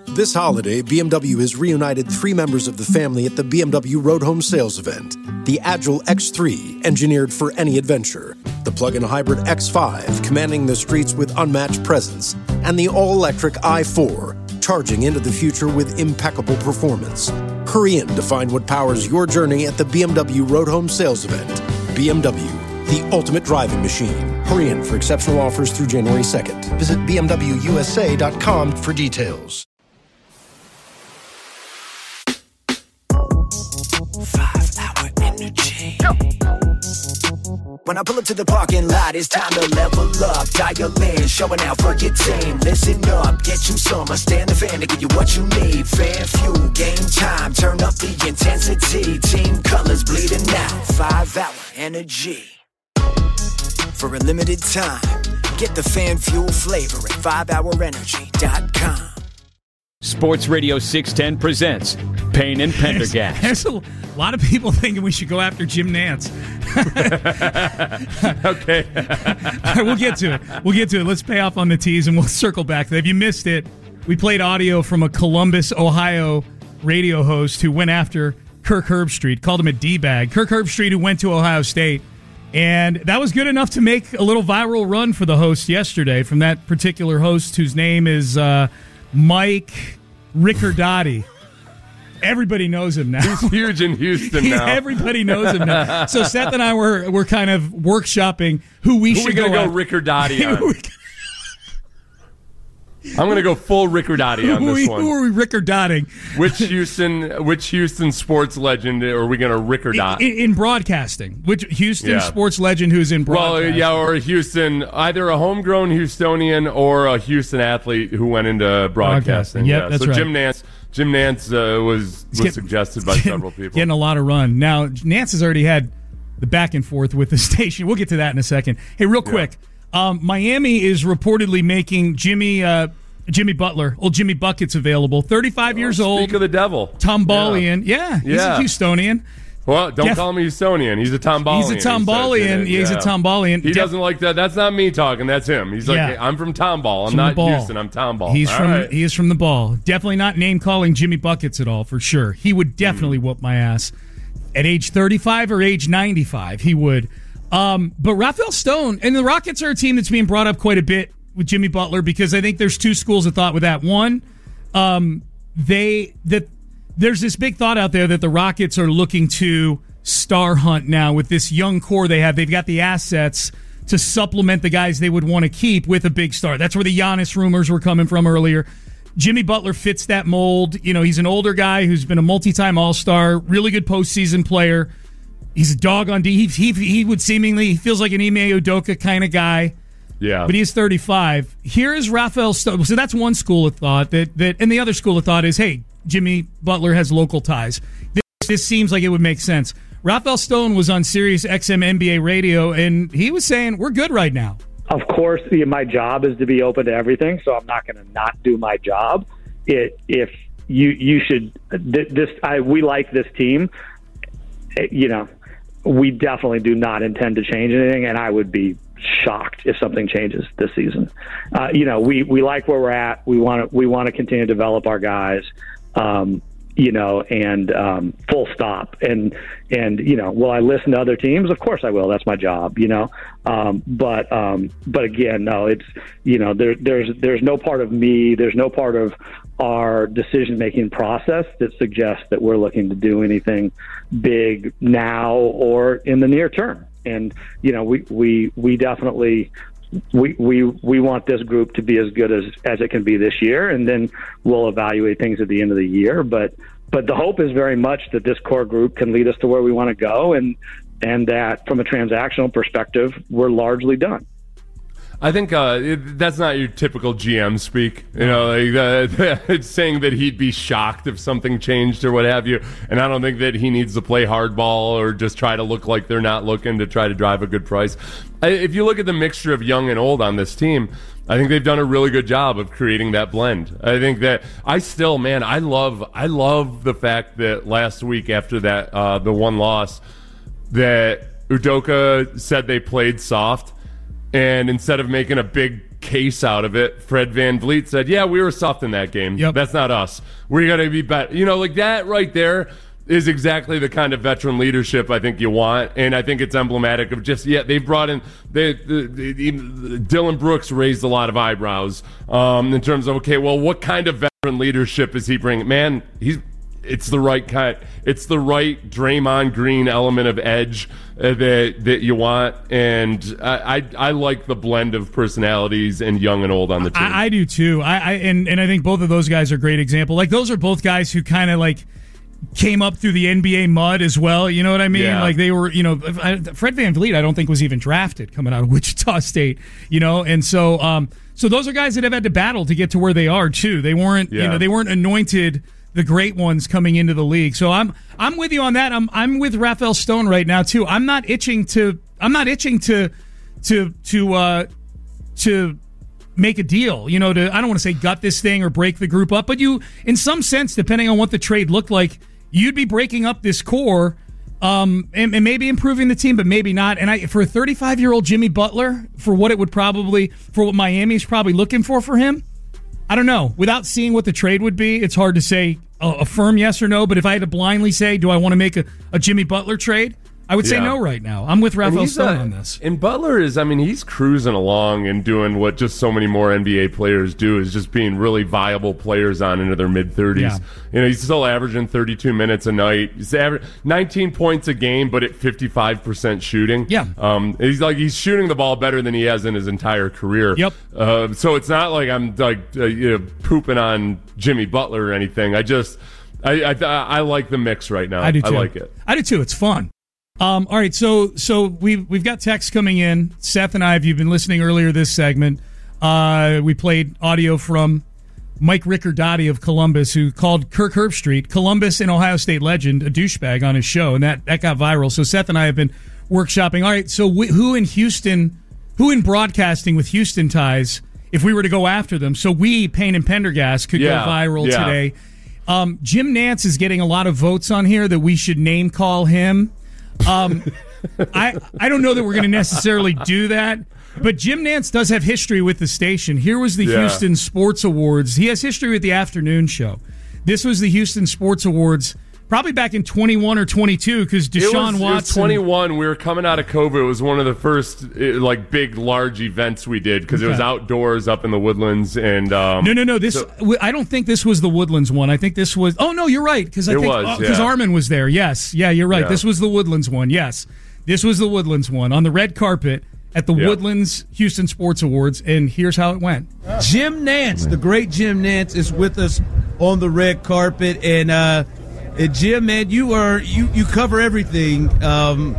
This holiday, BMW has reunited 3 members of the family at the BMW Road Home Sales event. The Agile X3, engineered for any adventure. The plug-in hybrid X5, commanding the streets with unmatched presence. And the all-electric i4, charging into the future with impeccable performance. Hurry in to find what powers your journey at the BMW Road Home Sales event. BMW, the ultimate driving machine. Hurry in for exceptional offers through January 2nd. Visit BMWUSA.com for details. 5-hour energy. When I pull up to the parking lot, it's time to level up. Dial in, showing out for your team. Listen up, get you some. I stand the fan to give you what you need. Fan fuel, game time. Turn up the intensity. Team colors bleeding out. 5-hour energy. For a limited time, get the fan fuel flavor at 5hourenergy.com. Sports Radio 610 presents Payne and Pendergast. There's a lot of people thinking we should go after Jim Nantz. Okay. We'll get to it. Let's pay off on the tease and we'll circle back. If you missed it, we played audio from a Columbus, Ohio radio host who went after Kirk Herbstreit, called him a D-bag. Kirk Herbstreit, who went to Ohio State. And that was good enough to make a little viral run for the host yesterday from that particular host whose name is Mike Riccardotti. Everybody knows him now. He's huge in Houston now. Everybody knows him now. So Seth and I were kind of workshopping who we should go. Who are we going to go Riccardotti on? I'm going to go full Riccardotti on this one. Who are we Rickardotting? Which Houston sports legend are we going to Rickardot? In broadcasting. Which Houston sports legend who's in broadcasting? Well, yeah, or a Houston, either a homegrown Houstonian or a Houston athlete who went into broadcasting. Yep, that's so right. Jim Nantz was suggested by several people. Getting a lot of run. Now, Nantz has already had the back and forth with the station. We'll get to that in a second. Hey, real quick. Miami is reportedly making Jimmy Butler, old Jimmy Buckets, available. 35 years old. Speak of the devil. Tombalian. Yeah, he's a Houstonian. Well, don't call him a Houstonian. He's a Tombalian. He's a Tombalian. He's a Tombalian. He doesn't like that. That's not me talking. That's him. He's like, hey, I'm from Tomball. I'm not Houston. I'm Tomball. He is from the ball. Definitely not name-calling Jimmy Buckets at all, for sure. He would definitely whoop my ass. At age 35 or age 95, he would. But Rafael Stone, and the Rockets are a team that's being brought up quite a bit with Jimmy Butler because I think there's two schools of thought with that. One, there's this big thought out there that the Rockets are looking to star hunt now with this young core they have. They've got the assets to supplement the guys they would want to keep with a big star. That's where the Giannis rumors were coming from earlier. Jimmy Butler fits that mold. You know, he's an older guy who's been a multi-time All-Star, really good postseason player. He's a dog on D. He would he feels like an Ime Udoka kind of guy. Yeah. But he's 35. Here is Rafael Stone. So that's one school of thought. And the other school of thought is, hey, Jimmy Butler has local ties. This seems like it would make sense. Rafael Stone was on Sirius XM NBA radio, and he was saying, we're good right now. Of course, my job is to be open to everything, so I'm not going to not do my job. If you should, we like this team. We definitely do not intend to change anything, and I would be shocked if something changes this season. We like where we're at. We want to continue to develop our guys. Full stop. And will I listen to other teams? Of course I will. That's my job, But again, no, it's, there's no part of me, there's no part of our decision-making process that suggests that we're looking to do anything big now or in the near term. And, we definitely, we want this group to be as good as it can be this year, and then we'll evaluate things at the end of the year. But the hope is very much that this core group can lead us to where we want to go, and that from a transactional perspective, we're largely done. I think that's not your typical GM speak. It's saying that he'd be shocked if something changed or what have you. And I don't think that he needs to play hardball or just try to look like they're not looking to try to drive a good price. If you look at the mixture of young and old on this team, I think they've done a really good job of creating that blend. I think that I love the fact that last week after that the one loss that Udoka said they played soft. And instead of making a big case out of it. Fred VanVleet said, yeah, we were soft in that game. Yep. That's not us. We're going to be better. Like that right there is exactly the kind of veteran leadership I think you want, and I think it's emblematic of just they've brought in Dylan Brooks raised a lot of eyebrows in terms of what kind of veteran leadership is he bringing? Man, it's the right kind. It's the right Draymond Green element of edge that you want, and I like the blend of personalities and young and old on the team. I do too. And I think both of those guys are a great example. Like those are both guys who kind of like came up through the NBA mud as well. You know what I mean? Yeah. Like they were, Fred VanVleet, I don't think was even drafted coming out of Wichita State, and so those are guys that have had to battle to get to where they are too. They weren't, they weren't anointed the great ones coming into the league. So I'm with you on that. I'm with Rafael Stone right now too. I'm not itching to make a deal, I don't want to say gut this thing or break the group up, but you, in some sense, depending on what the trade looked like, you'd be breaking up this core and maybe improving the team, but maybe not. And for a 35-year-old Jimmy Butler, for what Miami's probably looking for him, I don't know. Without seeing what the trade would be, it's hard to say a firm yes or no, but if I had to blindly say, do I want to make a Jimmy Butler trade? I would say no right now. I'm with Rafael Stone on this. And Butler is, he's cruising along and doing what just so many more NBA players do, is just being really viable players on into their mid-30s. Yeah. He's still averaging 32 minutes a night. He's 19 points a game, but at 55% shooting. Yeah. He's shooting the ball better than he has in his entire career. Yep. So it's not like I'm pooping on Jimmy Butler or anything. I like the mix right now. I do too. I like it. I do too. It's fun. All right, so we've got texts coming in. Seth and I, if you've been listening earlier this segment, we played audio from Mike Riccardotti of Columbus, who called Kirk Herbstreit, Columbus and Ohio State legend, a douchebag on his show, and that got viral. So Seth and I have been workshopping. All right, so who in broadcasting with Houston ties, if we were to go after them, so we, Payne and Pendergast, could go viral today. Jim Nantz is getting a lot of votes on here that we should name call him. I don't know that we're going to necessarily do that, but Jim Nantz does have history with the station. Here was the Houston Sports Awards. He has history with the afternoon show. This was the Houston Sports Awards probably back in 21 or 22 because Deshaun Watson. It was 21. We were coming out of COVID. It was one of the first big, large events we did because it was outdoors up in the Woodlands. And No. I don't think this was the Woodlands one. I think this was. Oh no, you're right because Armin was there. Yes, you're right. Yeah. This was the Woodlands one. Yes, this was the Woodlands one on the red carpet at the Woodlands Houston Sports Awards. And here's how it went. Jim Nantz, the great Jim Nantz, is with us on the red carpet, and Jim, man, you cover everything from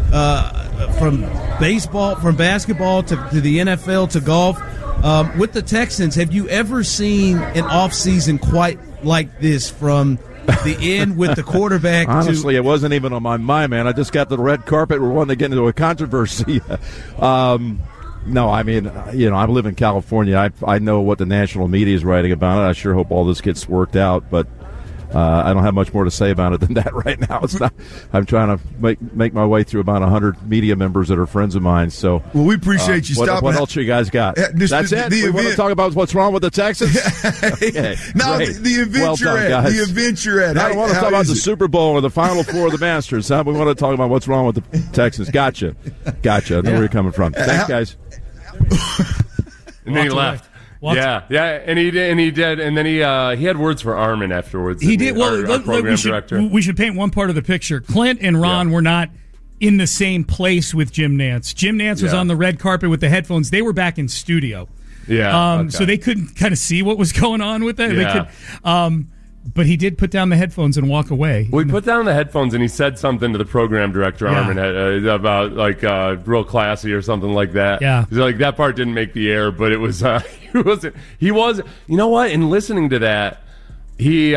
baseball, from basketball to the NFL to golf. With the Texans, have you ever seen an offseason quite like this from the end with the quarterback? Honestly, it wasn't even on my mind, man. I just got the red carpet. We're wanting to get into a controversy. No, I live in California. I know what the national media is writing about it. I sure hope all this gets worked out, but I don't have much more to say about it than that right now. It's not. I'm trying to make my way through about 100 media members that are friends of mine. So, well, we appreciate you stopping. What else you guys got? That's it. We want to talk about what's wrong with the Texans. Okay, no, the event well you're done, at. Guys. The event you're at. I don't want to talk about the Super Bowl or the Final Four of the Masters. We want to talk about what's wrong with the Texans. Gotcha. I know where you're coming from. Thanks, guys. And then he left. And he did, and then he had words for Armin afterwards. He did. Our program director. We should paint one part of the picture. Clint and Ron were not in the same place with Jim Nantz. Jim Nantz was on the red carpet with the headphones. They were back in studio. So they couldn't kind of see what was going on with that. Yeah. But he did put down the headphones and walk away. Well, he put down the headphones and he said something to the program director, Armin, about real classy or something like that. Yeah. He's like, that part didn't make the air, but it was, he was, you know what? In listening to that, I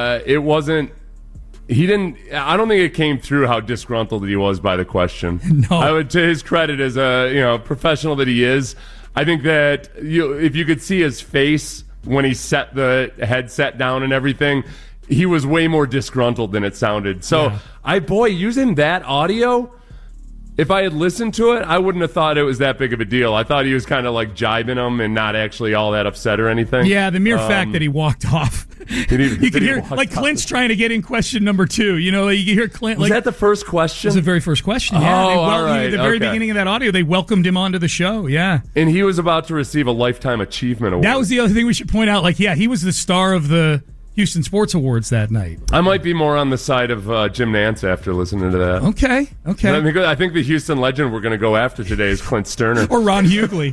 don't think it came through how disgruntled he was by the question. No. To his credit as a, professional that he is, I think that if you could see his face when he set the headset down and everything, he was way more disgruntled than it sounded. So, using that audio, If I had listened to it, I wouldn't have thought it was that big of a deal. I thought he was kind of like jibing him and not actually all that upset or anything. Yeah, the mere fact that he walked off. You can hear, like, Clint's trying to get in question number 2. You know, like, you can hear Clint. Was like, that the first question? It was the very first question, yeah. Oh, all right. At the very beginning of that audio, they welcomed him onto the show, yeah. And he was about to receive a Lifetime Achievement Award. That was the other thing we should point out. Like, yeah, he was the star of the Houston Sports Awards that night. I might be more on the side of Jim Nantz after listening to that. Okay. I think the Houston legend we're going to go after today is Clint Sterner. Or Ron Hughley.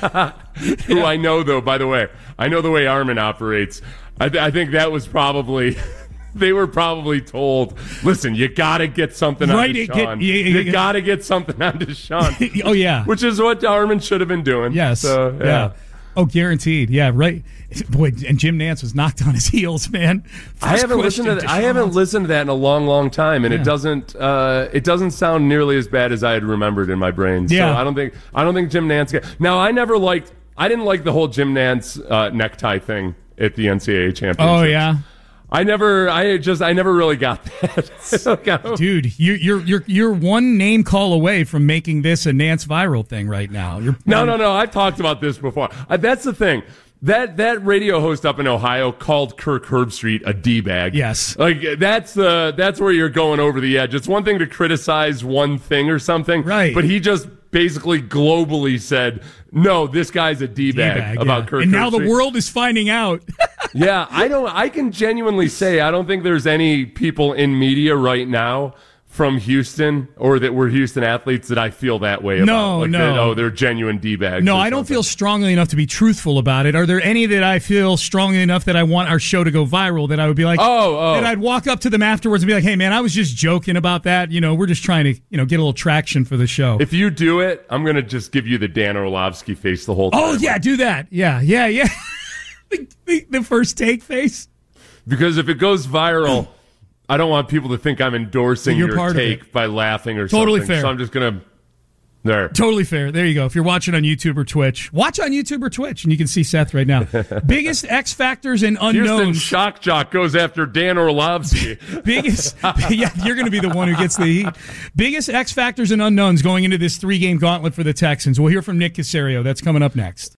Who I know, though, by the way. I know the way Armin operates. I think that was probably... They were probably told, listen, you got to get something on Deshaun. You got to get something on Deshaun. Oh, yeah. Which is what Armin should have been doing. Yes. So, yeah. Oh, guaranteed. Yeah, right. Boy, and Jim Nantz was knocked on his heels, man. I haven't listened to that in a long, long time, and it doesn't sound nearly as bad as I had remembered in my brain. Yeah. So I don't think Jim Nantz. Now, I didn't like the whole Jim Nantz necktie thing at the NCAA championship. Oh yeah. I never really got that. Dude, you're one name call away from making this a Nantz viral thing right now. No. I've talked about this before. That's the thing. That radio host up in Ohio called Kirk Herbstreit a D-bag. Yes. Like, that's where you're going over the edge. It's one thing to criticize one thing or something. Right. But he just basically globally said, no, this guy's a D-bag about Kirk Herbstreit. And now the world is finding out. Yeah, I can genuinely say I don't think there's any people in media right now from Houston or that were Houston athletes that I feel that way about. No. They're genuine D-bags. No, I don't feel strongly enough to be truthful about it. Are there any that I feel strongly enough that I want our show to go viral that I would be like, that I'd walk up to them afterwards and be like, hey, man, I was just joking about that. You know, we're just trying to, get a little traction for the show. If you do it, I'm going to just give you the Dan Orlovsky face the whole time. Oh, yeah, do that. Yeah. the first take face. Because if it goes viral, I don't want people to think I'm endorsing your take by laughing or totally something. Fair. So I'm just going to... There. Totally fair. There you go. If you're watching on YouTube or Twitch, watch on YouTube or Twitch, and you can see Seth right now. Biggest X factors and unknowns. Houston Shock Jock goes after Dan Orlovsky. Yeah, you're going to be the one who gets the heat. Biggest X factors and unknowns going into this 3-game gauntlet for the Texans. We'll hear from Nick Caserio. That's coming up next.